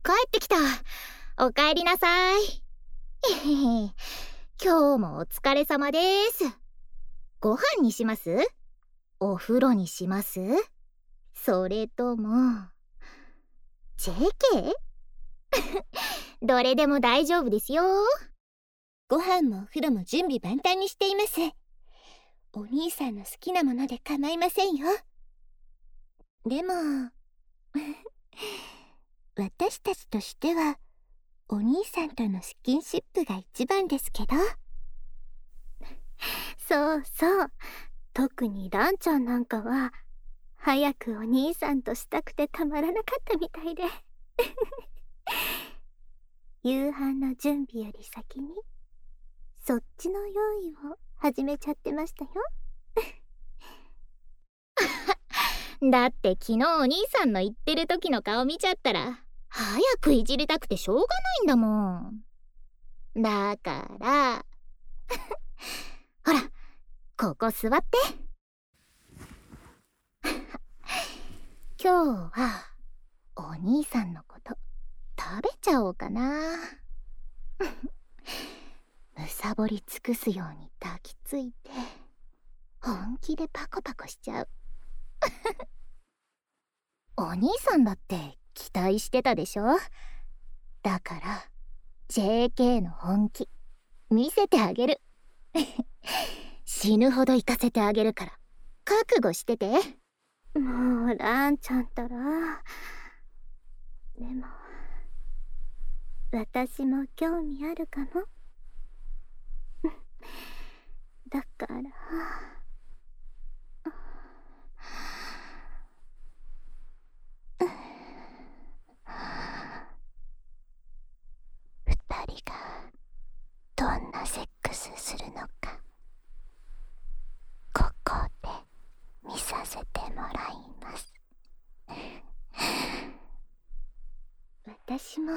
帰ってきた。おかえりなさい。今日もお疲れ様です。ご飯にします？お風呂にします？それとも JK？ どれでも大丈夫ですよ。 ご飯もお風呂も準備万端にしています。お兄さんの好きなもので構いませんよ。でも私たちとしてはお兄さんとのスキンシップが一番ですけど。そうそう、特にランちゃんなんかは早くお兄さんとしたくてたまらなかったみたいで夕飯の準備より先にそっちの用意を始めちゃってましたよだって昨日お兄さんの言ってる時の顔見ちゃったら早くいじりたくてしょうがないんだもん。だからほら、ここ座って今日はお兄さんのこと食べちゃおうかな。むさぼり尽くすように抱きついて本気でパコパコしちゃう。お兄さんだって期待してたでしょ。だから JK の本気見せてあげる。死ぬほど行かせてあげるから覚悟してて。 もうランちゃんったら。でも私も興味あるかも。だから二人がどんなセックスするのかここで見させてもらいます。私も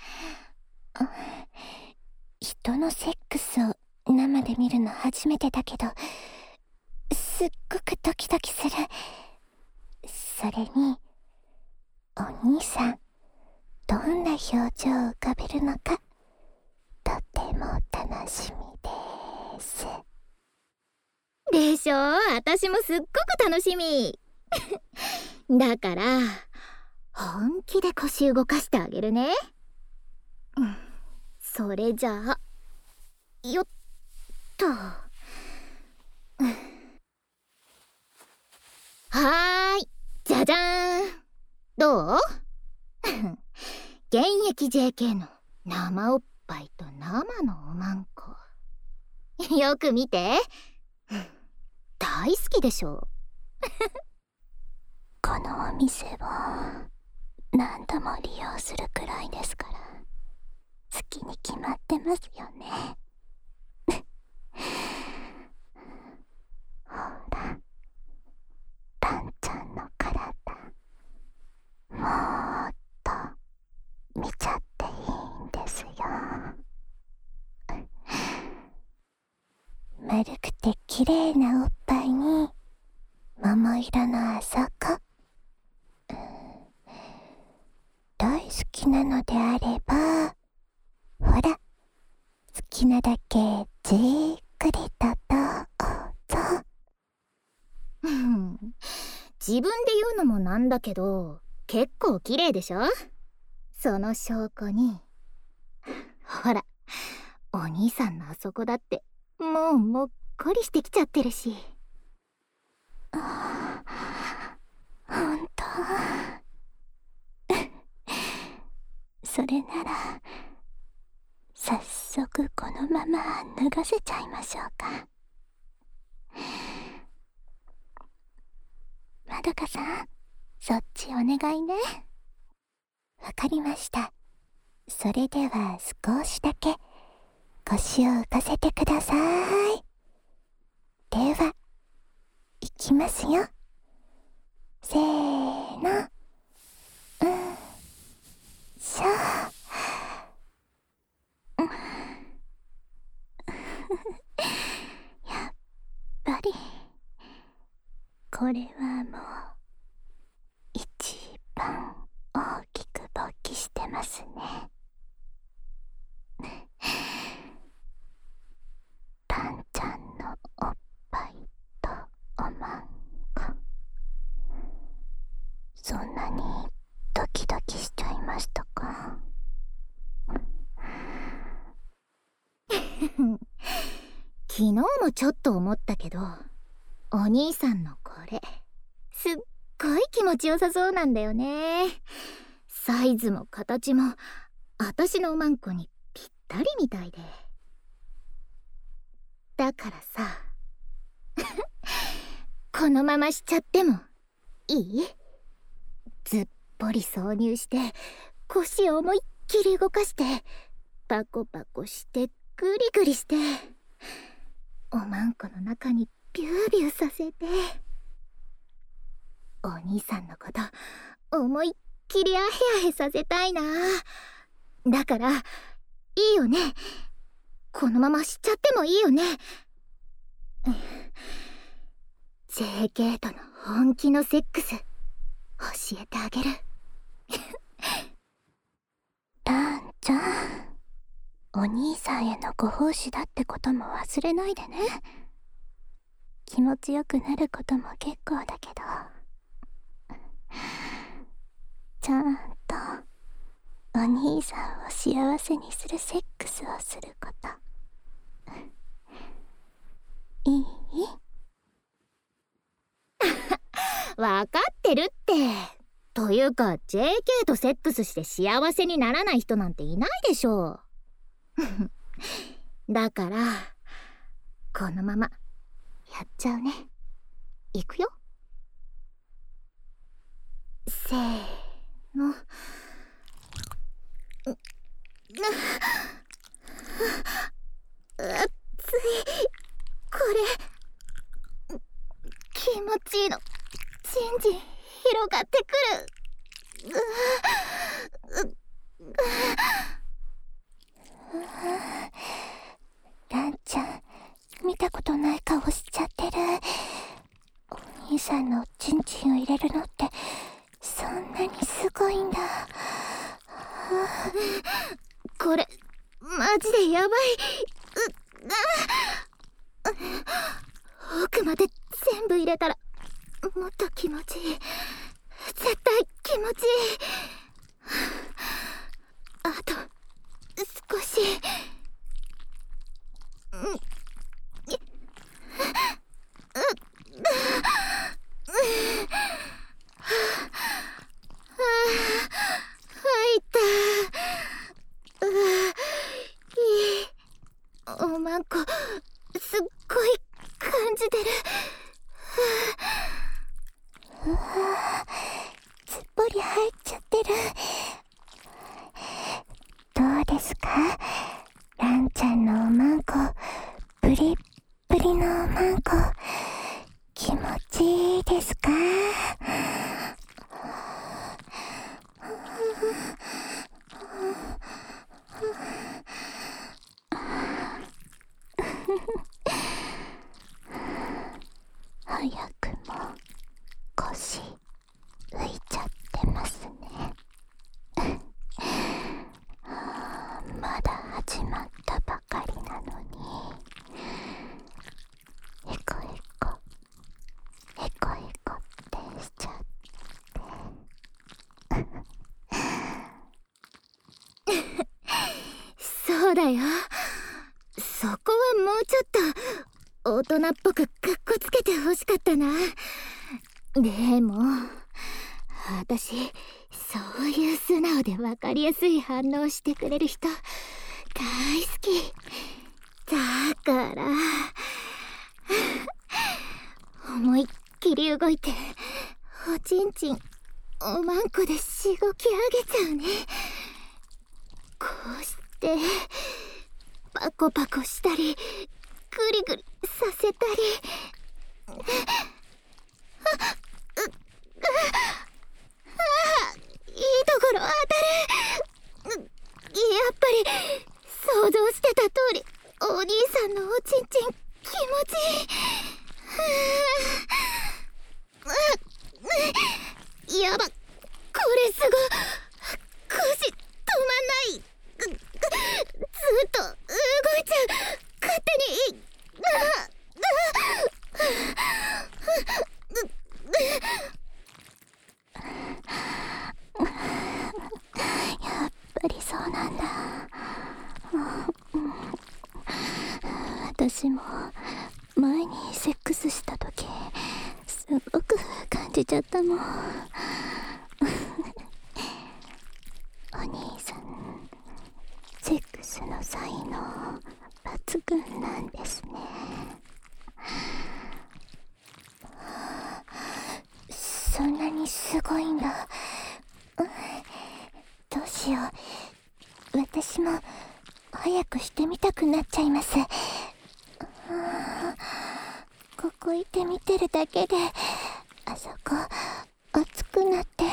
人のセックスを生で見るの初めてだけどすっごくドキドキする。それにお兄さんどんな表情を浮かべるのかとても楽しみです。 でしょ。私もすっごく楽しみ。だから本気で腰動かしてあげるね。それじゃあよっと。はーい、じゃじゃーん。どう？現役 JK の生おっぱいと生のおまんこ。よく見て。大好きでしょ。 このお店を何度も利用するくらいですから好きに決まってますよね。ほらランちゃんの体もっと見ちゃっていいんですよ。丸くて綺麗なおっぱいに桃色のあそこ、大好きなのであればほら好きなだけじっくりとどうぞ。 自分で言うのもなんだけど結構綺麗でしょ。その証拠にほらお兄さんのあそこだってもうもっこりしてきちゃってるし。 ほんとそれなら早速このまま脱がせちゃいましょうか。まどかさんそっちお願いね。わかりました。それでは少しだけ腰を浮かせてください。では、いきますよ。せーの。しょやっぱり、これはもう、一番大きく勃起してますね。 にドキドキしちゃいましたか？ 昨日もちょっと思ったけど、お兄さんのこれすっごい気持ちよさそうなんだよね。サイズも形も私のおまんこにぴったりみたいで。だからさこのまましちゃってもいい？ずっぽり挿入して腰を思いっきり動かしてパコパコしてグリグリしておまんこの中にビュービューさせて、お兄さんのこと思いっきりアヘアヘさせたいな。だからいいよね、このまましちゃってもいいよね。JK との本気のセックス教えてあげる。 ランちゃん、お兄さんへのご奉仕だってことも忘れないでね。気持ちよくなることも結構だけど、ちゃんとお兄さんを幸せにするセックスをすること、いい？ わかってるって。というか JK とセックスして幸せにならない人なんていないでしょう。だからこのままやっちゃうね。いくよ。せーの。熱い。これ気持ちいいの。じんじん広がってくる。 ランちゃん、見たことない顔しちゃってる。お兄さんのチンチンを入れるのってそんなにすごいんだ。 これマジでやばい。奥まで全部入れたらもっと気持ちいい。絶対気持ちいい。あと少し。入った。いい。おまんこすっごい感じてる。 うわー、すっぽり入っちゃってる。どうですか、ランちゃんのおまんこ、プリップリのおまんこ、気持ちいいですか？早くも腰浮いちゃってますね。まだ始まったばかりなのに、エコエコエコエコってしちゃって。 そうだよ。そこはもうちょっと大人っぽくかっこつけてほしかったな。でも私そういう素直で分かりやすい反応してくれる人大好きだから思いっきり動いておちんちんおまんこでしごき上げちゃうね。こうしてパコパコしたりグリグリさせたり。いいところ当たる。やっぱり想像してた通りお兄さんのおちんちん気持ちいい。やば、これすご。腰止まんない。ずっと動いちゃう。勝手に。 才能抜群なんですね。そんなにすごいんだ。どうしよう。私も早くしてみたくなっちゃいます。ここいて見てるだけであそこ熱くなって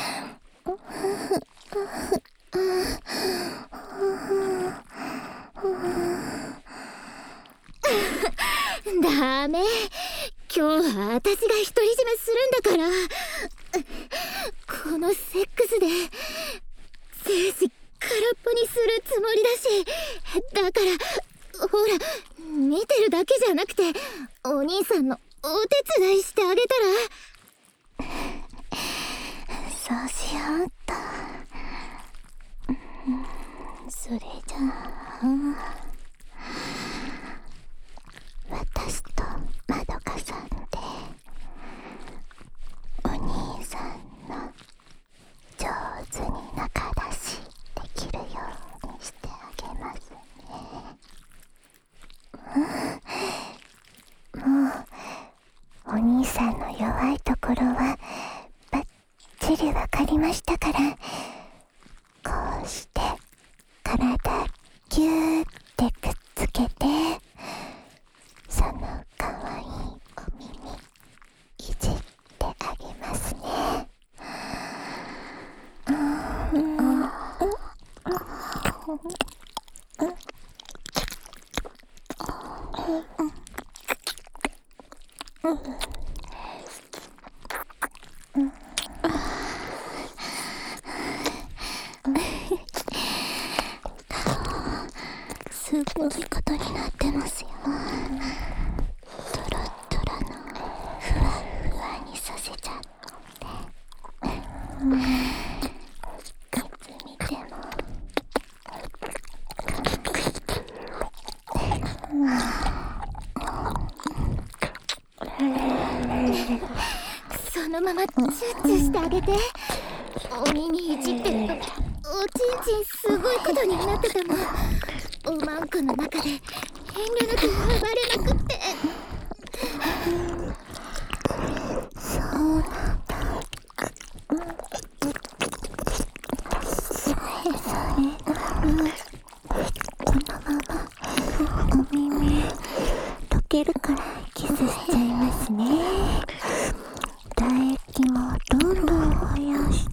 ダメ、今日は私が独り占めするんだから。このセックスで精子空っぽにするつもりだし、だからほら、見てるだけじゃなくてお兄さんのお手伝いしてあげたら。 そうしようっと。それじゃあ私とまどかさんでお兄さんの上手に仲出しできるようにしてあげますね。もうお兄さんの弱いところはバッチリわかりましたから、こうして体ギューってくっつけて、そのかわいいお耳いじってあげますね。すごいことになってますよ。トロトロのふわふわにさせちゃって、いつ見てもそのままチュッチュしてあげて。お耳いじってるとおちんちんすごいことになってたもん。おまんこの中で遠慮なく暴れまくって。 そうなんだ。このままお耳溶けるからキスしちゃいますね。唾液もどんどん増やして、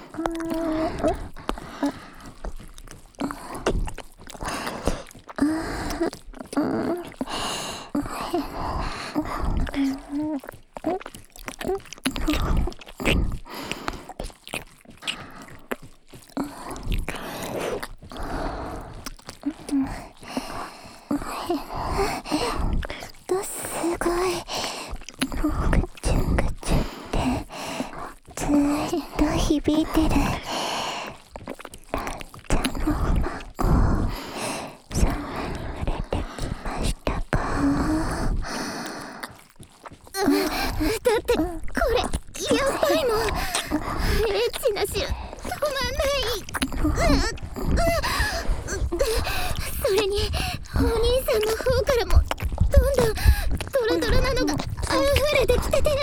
すごいぐちゅぐちゅってずーっと響いてる。ランちゃんのおまんこ、そんなに濡れてきましたか？ だってこれやばいもん。エッチな汁止まんない。それにお兄さんの方からもどんどんトロトロなのが溢れてきてて。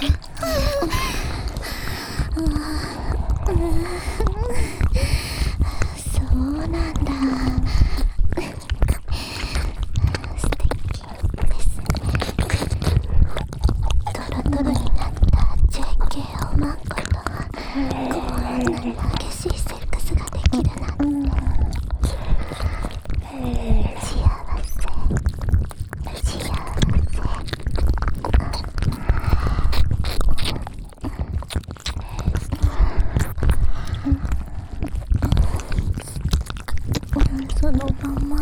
そうなんだ。素敵ですね。トロトロになった JK おまんことこんなに激しいセックスができるなんて幸せ。そのまま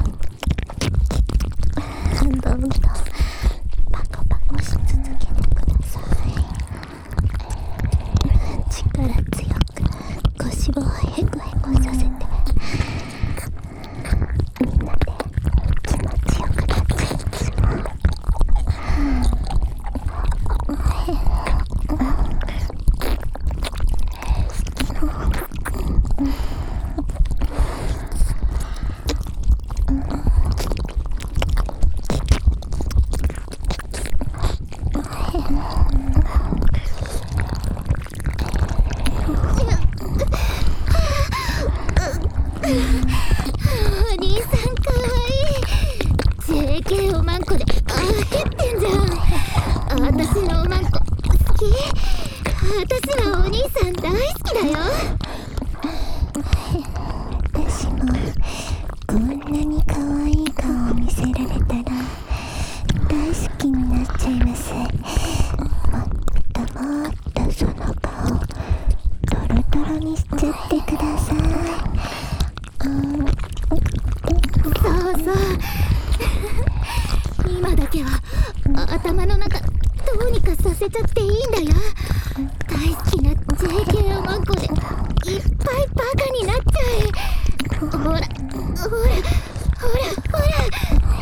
どんどんパコパコし続けてください。力強く腰をヘコヘコさせて、みんなで気持ちよくなっちゃいますよ。 お兄さんかわいい。 JK おまんこで減ってんじゃん。私のおまんこ好き。私はお兄さん大好きだよ。 私もこんなに可愛い顔を見せられたら大好きになっちゃいます。もっとその顔トロトロにしちゃってください。 そうそう今だけは頭の中どうにかさせちゃっていいんだよ。大好きな JK おまんこでいっぱいバカになっちゃえ。ほらほらほらほら。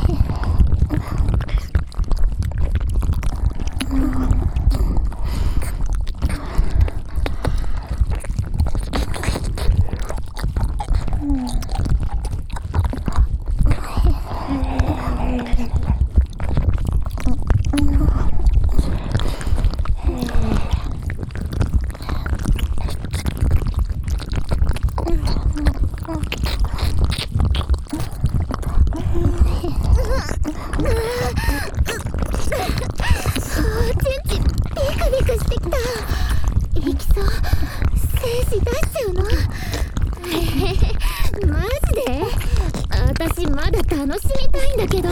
まだ楽しみたいんだけど。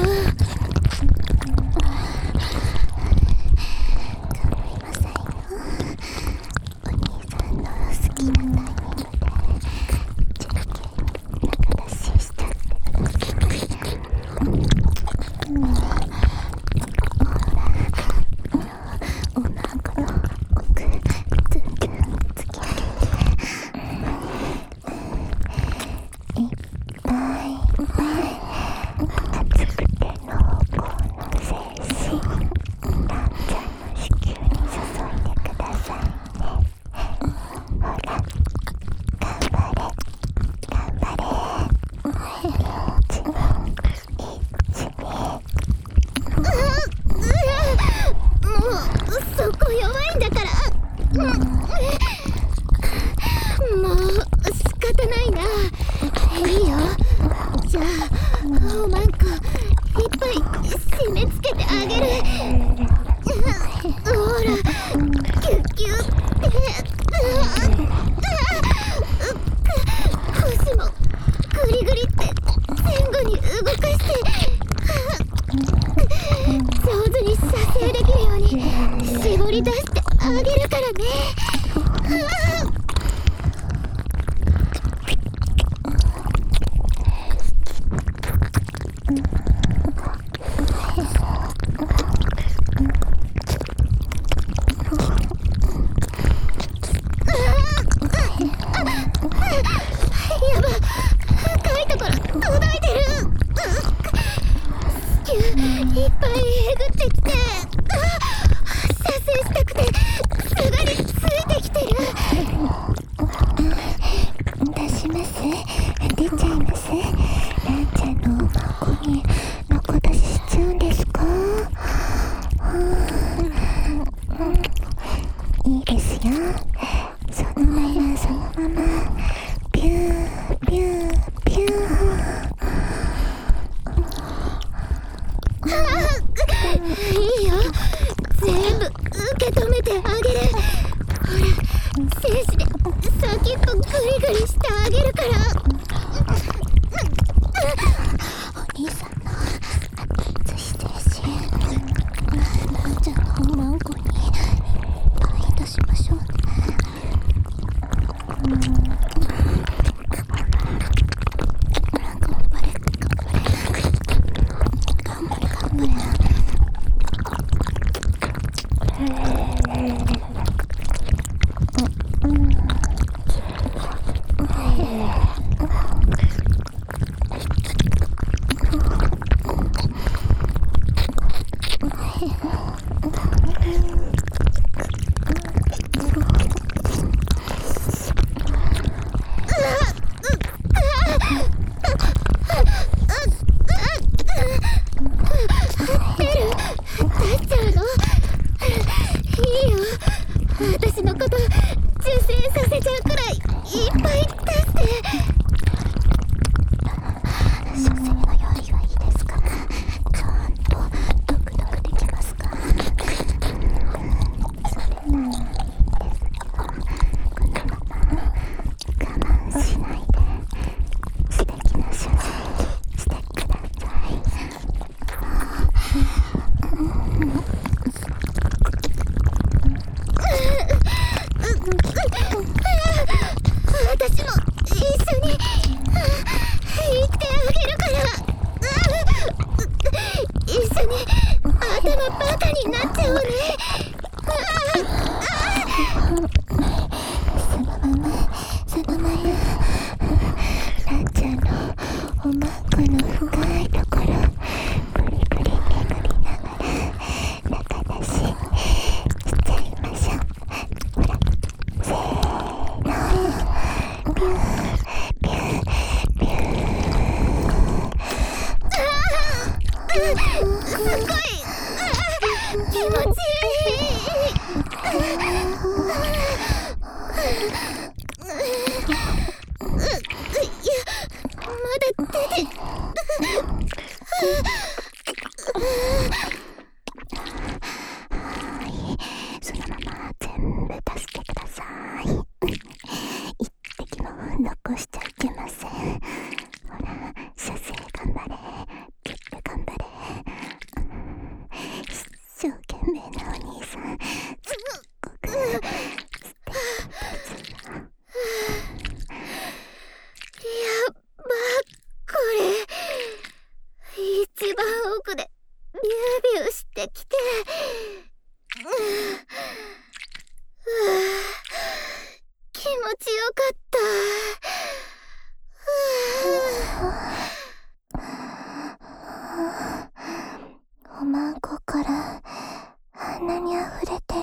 おまんこからあんなに溢れてる。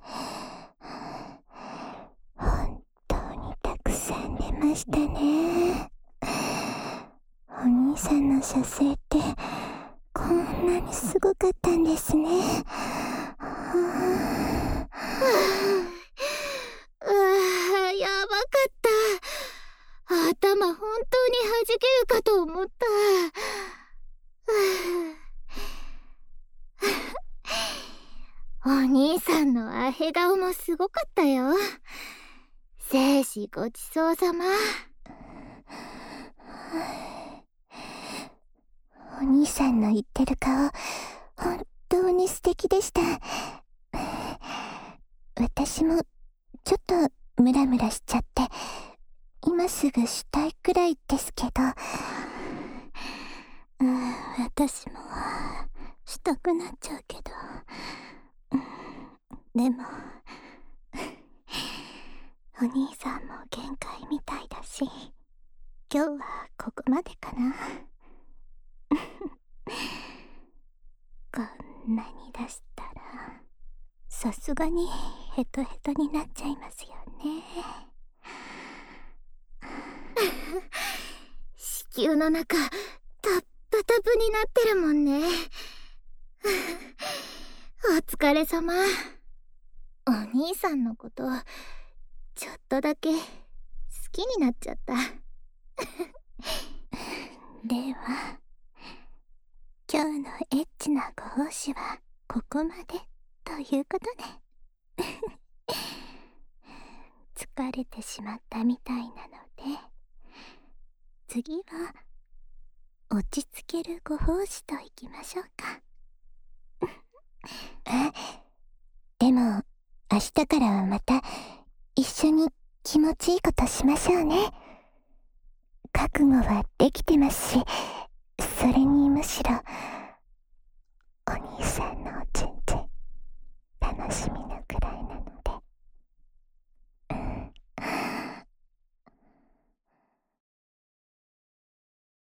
本当にたくさん出ましたね。お兄さんの射精ってこんなにすごかったんですね。 やばかった。頭本当に弾けるかと思った。お兄さんのアヘ顔もすごかったよ。生死ごちそうさま。 お兄さんの言ってる顔、本当に素敵でした。私もちょっとムラムラしちゃって、今すぐしたいくらいですけど。私もしたくなっちゃうけど。でもお兄さんも限界みたいだし、今日はここまでかな。こんなに出したらさすがにヘトヘトになっちゃいますよね。 子宮の中タップタプになってるもんね。お疲れ様。お兄さんのことちょっとだけ好きになっちゃった。 では今日のエッチなご奉仕はここまでということで疲れてしまったみたいなので、次は落ち着けるご奉仕といきましょうか。でも明日からはまた一緒に気持ちいいことしましょうね。覚悟はできてますし、